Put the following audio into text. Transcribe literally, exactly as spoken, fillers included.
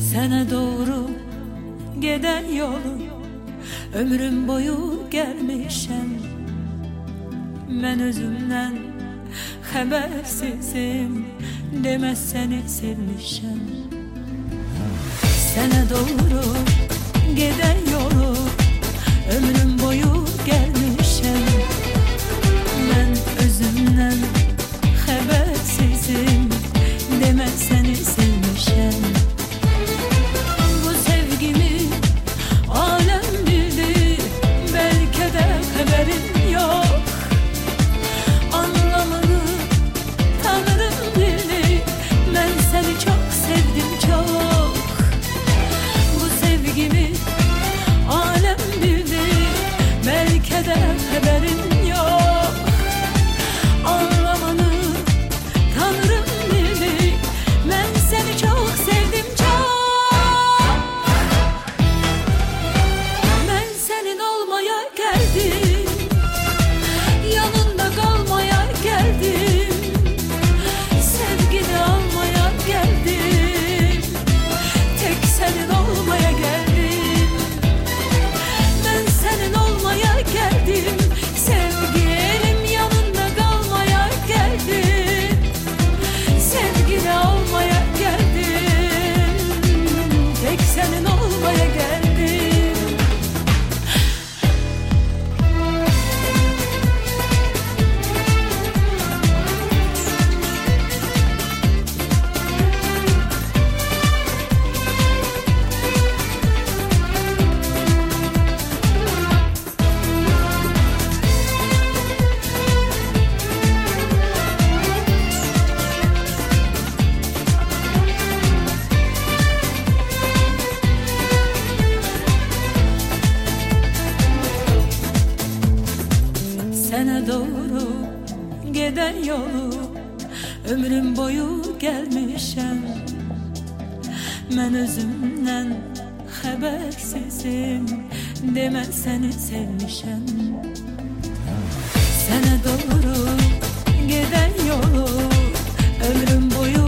Sene doğru giden yolu ömrüm boyu gelmişem. Ben özümden habersizim, demez seni sevmişem. Sene doğru giden yolu ömrüm boyu gelmişem. Ben özümden habersizim, demez seni sevmişem. Bu sevgimi alem bildi, belki de haberin yok. Anlamını Tanrım bildi, ben seni çok sevdim çok. Bu sevgimi alem bildi, belki de haberin yok. Anlamını Tanrım bildi, ben seni çok sevdim çok. Ben senin olmaya geldim, yanında kalmaya geldim, sevgini almaya geldim, tek senin olmaya geldim. Ben senin olmaya geldim, sevgilim yanında kalmaya geldim, sevgini almaya geldim, tek senin olmaya geldim. Sene doğru giden yolu ömrüm boyu gelmişem. Ben özümden habersizim, deme seni sevmişem. Sene doğru giden yolu ömrüm boyu